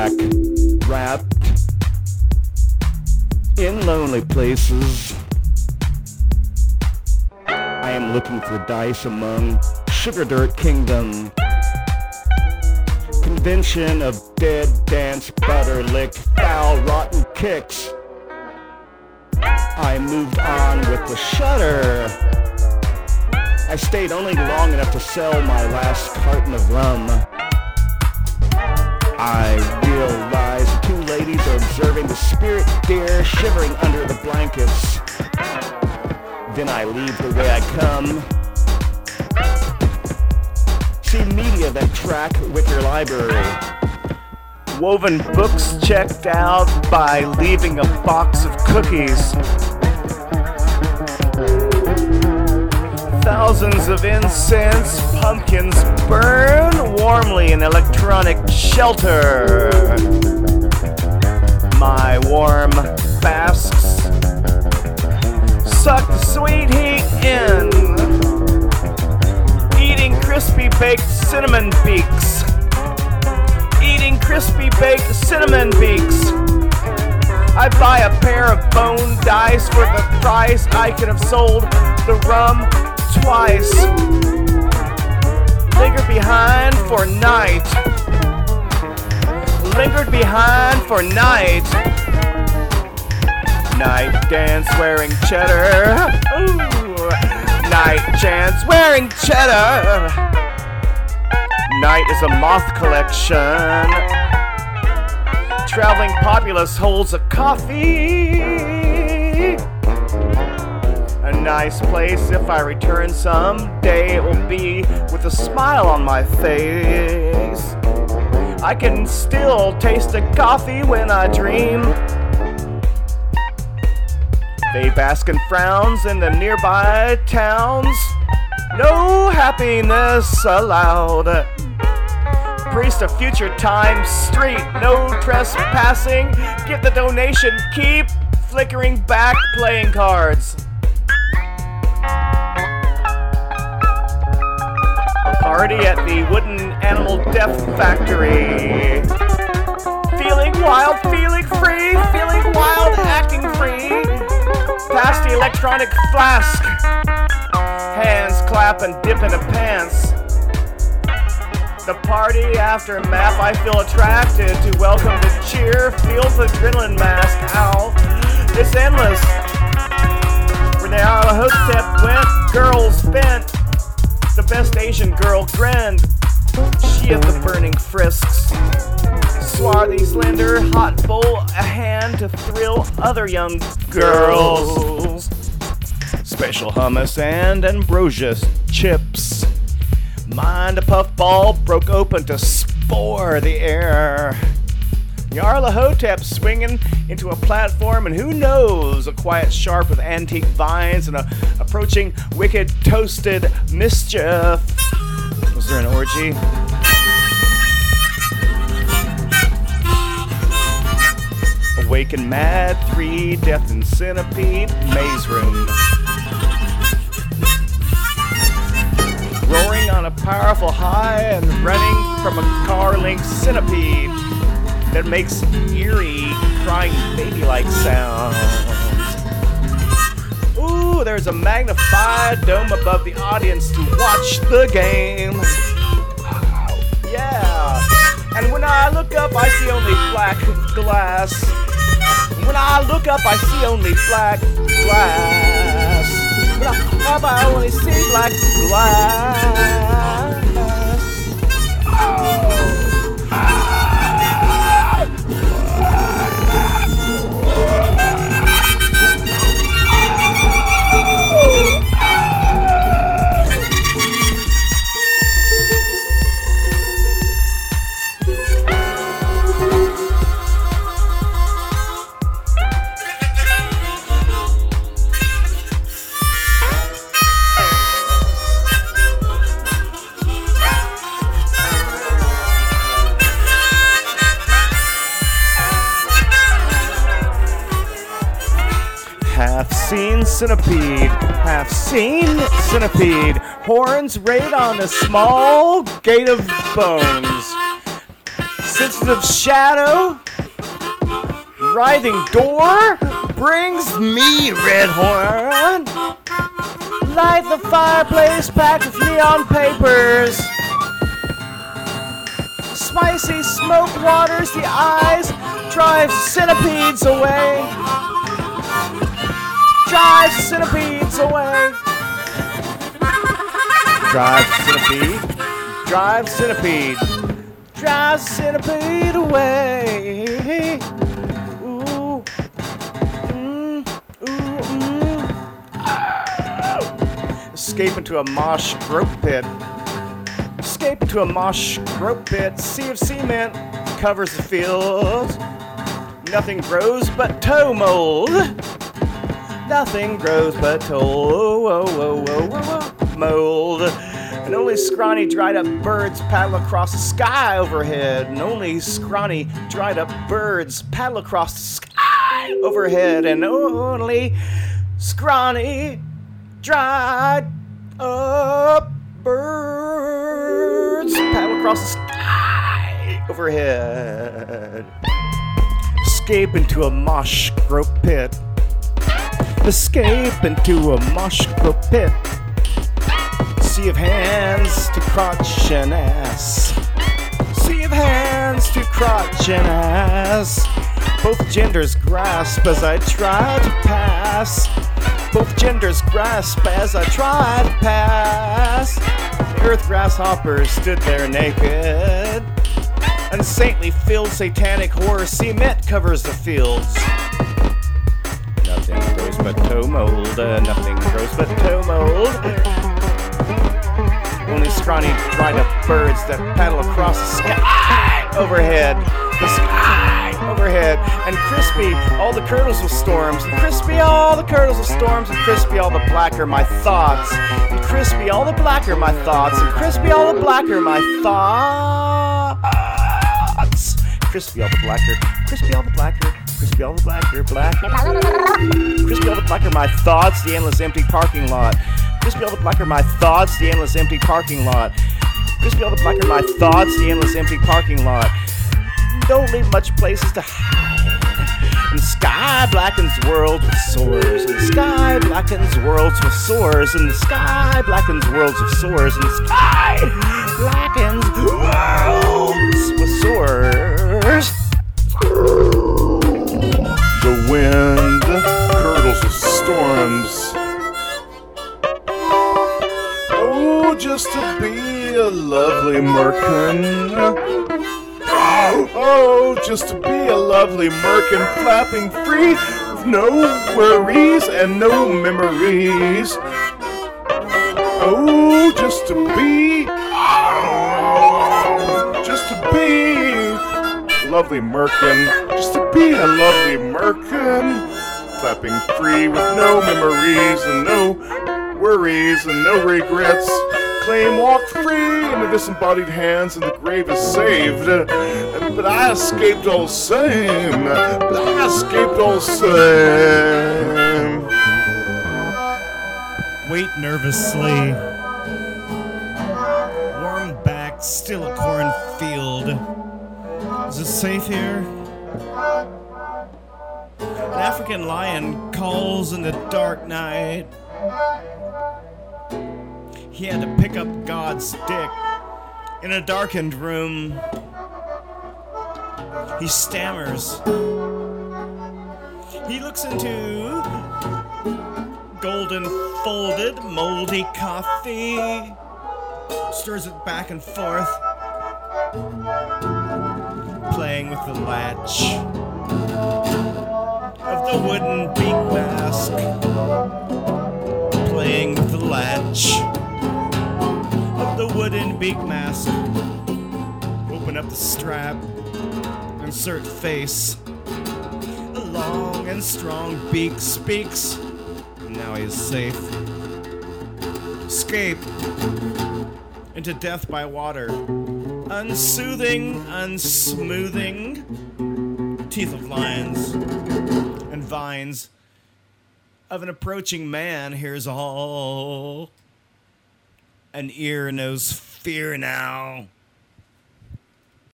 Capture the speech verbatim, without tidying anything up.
track, wrapped in lonely places. I am looking for dice among Sugar Dirt Kingdom. Convention of dead dance butter lick foul rotten kicks. I moved on with the shudder. I stayed only long enough to sell my last carton of rum. I realize the two ladies are observing the spirit deer shivering under the blankets. Then I leave the way I come. See media that track Wicker Library. Woven books checked out by leaving a box of cookies. Thousands of incense pumpkins burn warmly in electronic shelter. My warm basks suck the sweet heat in. Eating crispy baked cinnamon beaks. Eating crispy baked cinnamon beaks. I buy a pair of bone dice for the price I could have sold the rum twice. Lingered behind for night. Lingered behind for night. Night dance wearing cheddar. Ooh. Night chance wearing cheddar. Night is a moth collection. Traveling populace holds a coffee. A nice place. If I return someday, it will be with a smile on my face. I can still taste the coffee when I dream. They bask in frowns in the nearby towns. No happiness allowed. Priest of future time street, no trespassing. Get the donation, keep flickering back playing cards. A party at the Wooden Animal Death Factory. Feeling wild, feeling free, feeling wild, acting free. Past the electronic flask. Hands clap and dip into pants. The party aftermath, I feel attracted to welcome the cheer. Feels the adrenaline mask. Ow, it's endless. Where the Hotep went, girls bent. The best Asian girl grinned. She of the burning frisks. Swarthy, slender, hot bowl, a hand to thrill other young girls. Special hummus and ambrosia chips. Mind a puffball broke open to spore the air. Yarla Hotep swinging into a platform, and who knows, a quiet sharp with antique vines and a approaching wicked toasted mischief. Was there an orgy? Awaken mad, three, death and centipede, maze room. Roaring on a powerful high and running from a car-linked centipede that makes eerie, crying baby-like sounds. Ooh, there's a magnified dome above the audience to watch the game. Yeah, and when I look up, I see only black glass. When I look up, I see only black glass. When I look up, I only see black glass. Oh. Half seen centipede, half seen centipede, horns raid on a small gate of bones. sensitive shadow, writhing door brings me red horn. Light the fireplace packed with neon papers. Spicy smoke waters the eyes, drives centipedes away. Drives centipedes away. Drives centipede. Drives centipede. Drives centipede away. Ooh. Mm. Ooh. Mm. Ah. Escape into a mosh grope pit. Escape into a mosh grope pit. Sea of cement covers the fields. Nothing grows but toe mold. Nothing grows but toe whoa, whoa, whoa, whoa, mold. And only scrawny, dried up birds paddle across the sky overhead. And only scrawny, dried up birds paddle across the sky overhead. And only scrawny, dried up birds paddle across the sky overhead. Escape into a mosh grope pit. Escape into a mosh grope pit. Sea of hands to crotch and ass. Sea of hands to crotch and ass. Both genders grasp as I try to pass. Both genders grasp as I try to pass. The earth grasshoppers stood there naked. Unsaintly filled satanic horror cement covers the fields. Nothing grows but toe mold. Uh, nothing grows but toe mold. Only scrawny, dried up birds that paddle across the sky overhead. The sky overhead. And crispy, all the curdles of storms. And crispy, all the curdles of storms. And crispy, all the blacker my thoughts. And crispy, all the blacker my thoughts. And crispy, all the blacker my thoughts. Crispy, all the blacker. Crispy, all the blacker. Crispy, all the blacker. Black. Crispy, all the blacker my thoughts. The endless empty parking lot. Crispy, all the blacker my thoughts, the endless empty parking lot. Crispy, all the blacker my thoughts, the endless empty parking lot. Don't leave much places to hide. And the sky blackens worlds with sores. And the sky blackens worlds with sores. And the sky blackens worlds with sores. And the sky blackens worlds with sores. The wind curdles with storms. Just to be a lovely merkin. Oh, oh, just to be a lovely merkin, flapping free with no worries and no memories. Oh, just to be, oh, just to be a lovely merkin, just to be a lovely merkin, flapping free with no memories and no worries and no regrets. Claim walked free in the disembodied hands and the grave is saved. Uh, but I escaped all the same. But I escaped all the same. Wait nervously. Warm back, still a cornfield. Is it safe here? An African lion calls in the dark night. He had to pick up God's dick in a darkened room. He stammers. He looks into golden folded moldy coffee, stirs it back and forth, playing with the latch of the wooden beak mask, playing with the latch of the wooden beak mask. Open up the strap, insert face. A long and strong beak speaks. Now he is safe. Escape into death by water. Unsoothing, unsmoothing. Teeth of lions and vines of an approaching man. Here's all. An ear knows fear now.